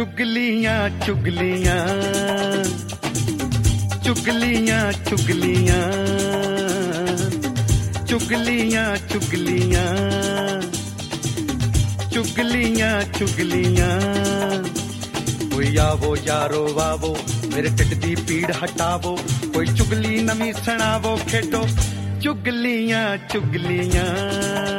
चुगलियां चुगलियां चुगलियां चुगलियां चुगलियां चुगलियां चुगलियां चुगलियां। कोई आवो यारो आवो मेरे ढिड दी पीड़ हटावो, कोई चुगली नवी सुनावो, खेडो चुगलियां चुगलियां।